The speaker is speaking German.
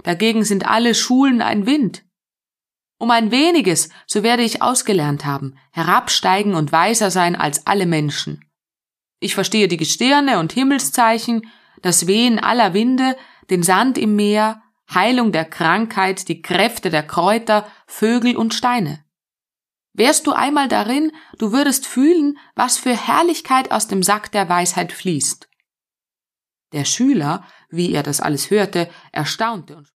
Dagegen sind alle Schulen ein Wind. Um ein weniges, so werde ich ausgelernt haben, herabsteigen und weiser sein als alle Menschen. Ich verstehe die Gestirne und Himmelszeichen, das Wehen aller Winde, den Sand im Meer, Heilung der Krankheit, die Kräfte der Kräuter, Vögel und Steine. Wärst du einmal darin, du würdest fühlen, was für Herrlichkeit aus dem Sack der Weisheit fließt. Der Schüler, wie er das alles hörte, erstaunte und